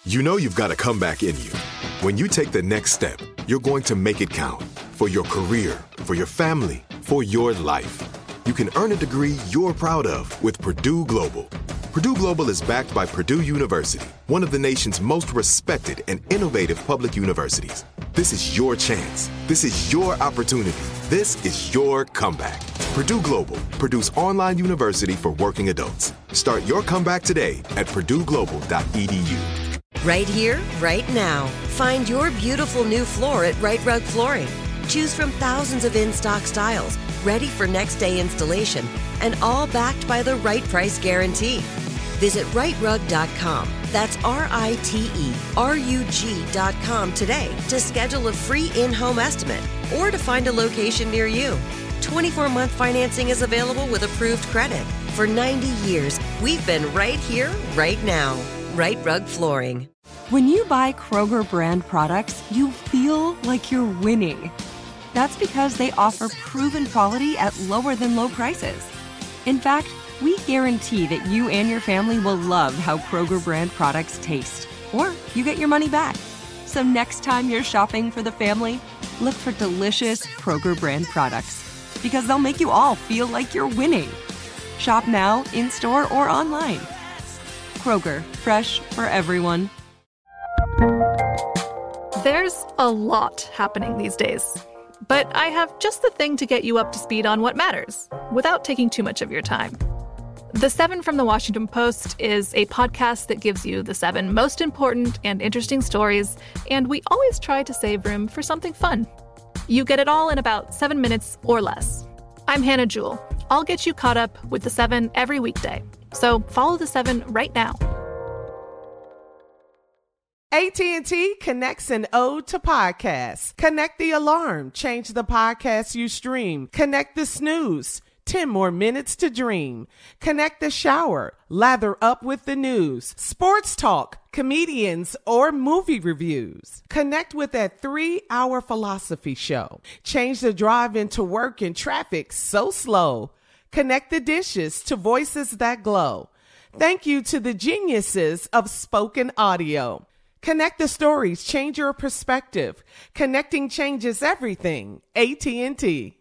You know you've got a comeback in you. When you take the next step, you're going to make it count for your career, for your family, for your life. You can earn a degree you're proud of with Purdue Global. Purdue Global is backed by Purdue University, one of the nation's most respected and innovative public universities. This is your chance. This is your opportunity. This is your comeback. Purdue Global, Purdue's online university for working adults. Start your comeback today at purdueglobal.edu. Right here, right now. Find your beautiful new floor at Right Rug Flooring. Choose from thousands of in-stock styles, ready for next day installation, and all backed by the right price guarantee. Visit rightrug.com. That's RITERUG.com today to schedule a free in-home estimate or to find a location near you. 24-month financing is available with approved credit. For 90 years, we've been right here, right now. Right Rug Flooring. When you buy Kroger brand products, you feel like you're winning. That's because they offer proven quality at lower than low prices. In fact, we guarantee that you and your family will love how Kroger brand products taste, or you get your money back. So next time you're shopping for the family, look for delicious Kroger brand products, because they'll make you all feel like you're winning. Shop now, in-store, or online. Kroger, fresh for everyone. There's a lot happening these days, but I have just the thing to get you up to speed on what matters, without taking too much of your time. The 7 from the Washington Post is a podcast that gives you the 7 most important and interesting stories, and we always try to save room for something fun. You get it all in about 7 minutes or less. I'm Hannah Jewell. I'll get you caught up with the 7 every weekday. So follow the 7 right now. AT&T connects an ode to podcasts. Connect the alarm. Change the podcast you stream. Connect the snooze. 10 more minutes to dream. Connect the shower. Lather up with the news. Sports talk, comedians, or movie reviews. Connect with that 3-hour philosophy show. Change the drive into work in traffic so slow. Connect the dishes to voices that glow. Thank you to the geniuses of spoken audio. Connect the stories, change your perspective. Connecting changes everything. AT&T.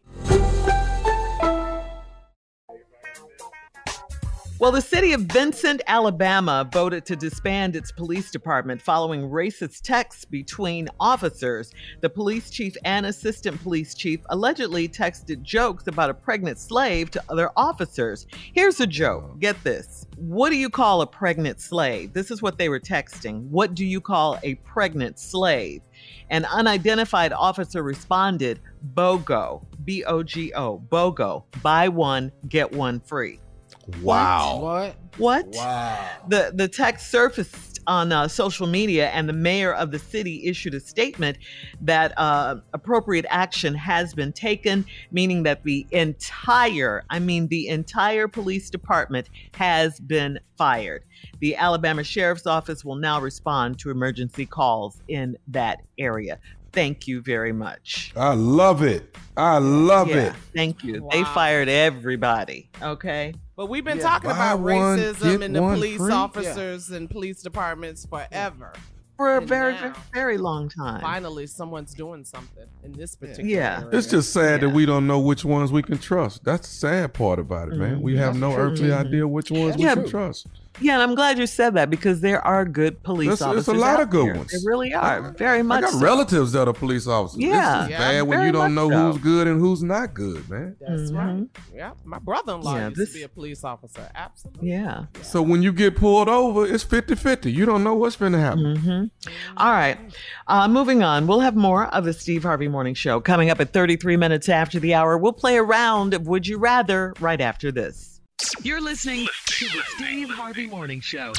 Well, the city of Vincent, Alabama voted to disband its police department following racist texts between officers. The police chief and assistant police chief allegedly texted jokes about a pregnant slave to other officers. Here's a joke. Get this. What do you call a pregnant slave? This is what they were texting. What do you call a pregnant slave? An unidentified officer responded, BOGO, B-O-G-O, BOGO, buy one, get one free. Wow. What? Wow. The text surfaced on social media, and the mayor of the city issued a statement that appropriate action has been taken, meaning that the entire police department has been fired. The Alabama Sheriff's Office will now respond to emergency calls in that area. Thank you very much. I love it. I love it. Thank you. Wow. They fired everybody. Okay. But we've been talking about Buy one, racism get in the one police free. officers and police departments forever. For a And very, now, very long time. Finally, someone's doing something in this particular Yeah. area. It's just sad that we don't know which ones we can trust. That's the sad part about it, man. We have no earthly idea which ones we can trust. Yeah, and I'm glad you said that, because there are good police officers. There's a lot out of good there. ones. There really are. Very I much got so. relatives that are police officers. Yeah. This is bad when very you don't much know so. who's good and who's not good, man. That's right. Yeah, my brother-in-law Yeah, used this- to be a police officer. Absolutely. Yeah. So when you get pulled over, it's 50-50. You don't know what's going to happen. All right. Moving on. We'll have more of the Steve Harvey Morning Show coming up at 33 minutes after the hour. We'll play a round of Would You Rather right after this. You're listening to the Steve Harvey Morning Show.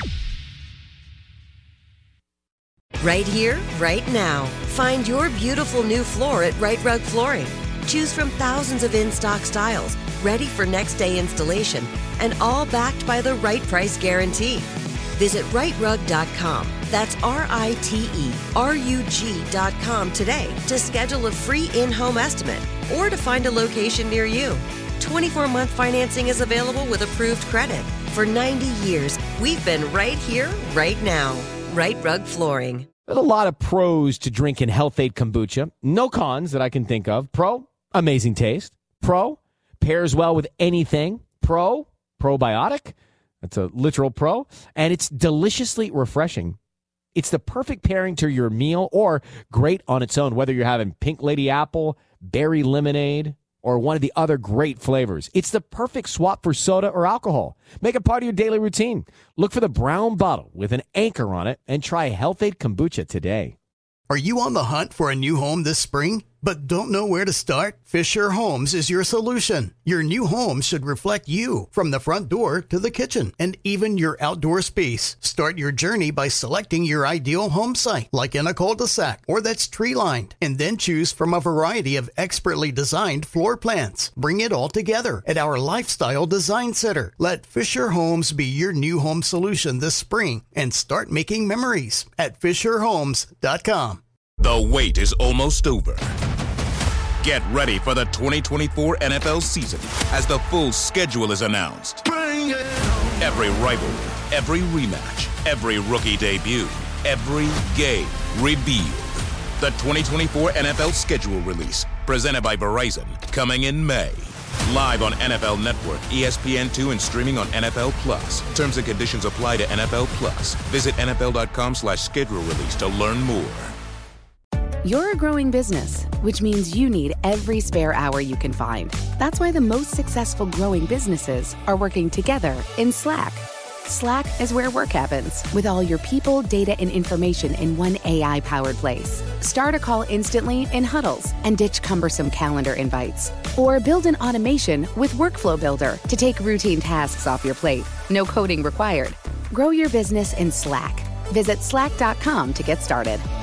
Right here, right now. Find your beautiful new floor at Right Rug Flooring. Choose from thousands of in-stock styles, ready for next day installation, and all backed by the right price guarantee. Visit rightrug.com. That's RITERUG.com today to schedule a free in-home estimate or to find a location near you. 24-month financing is available with approved credit. For 90 years, we've been right here, right now. Right Rug Flooring. There's a lot of pros to drinking Health-Ade kombucha. No cons that I can think of. Pro, amazing taste. Pro, pairs well with anything. Pro, probiotic. That's a literal pro. And it's deliciously refreshing. It's the perfect pairing to your meal or great on its own, whether you're having pink lady apple, berry lemonade, or one of the other great flavors. It's the perfect swap for soda or alcohol. Make it part of your daily routine. Look for the brown bottle with an anchor on it and try Health-Ade kombucha today. Are you on the hunt for a new home this spring, but don't know where to start? Fisher Homes is your solution. Your new home should reflect you, from the front door to the kitchen and even your outdoor space. Start your journey by selecting your ideal home site, like in a cul-de-sac or that's tree-lined, and then choose from a variety of expertly designed floor plans. Bring it all together at our Lifestyle Design Center. Let Fisher Homes be your new home solution this spring and start making memories at FisherHomes.com. The wait is almost over. Get ready for the 2024 NFL season as the full schedule is announced. Every rivalry, every rematch, every rookie debut, every game revealed. The 2024 NFL schedule release, presented by Verizon, coming in May. Live on NFL Network, ESPN2, and streaming on NFL Plus. Terms and conditions apply to NFL Plus. Visit NFL.com/schedule release to learn more. You're a growing business, which means you need every spare hour you can find. That's why the most successful growing businesses are working together in Slack. Slack is where work happens, with all your people, data, and information in one AI-powered place. Start a call instantly in huddles and ditch cumbersome calendar invites. Or build an automation with Workflow Builder to take routine tasks off your plate. No coding required. Grow your business in Slack. Visit slack.com to get started.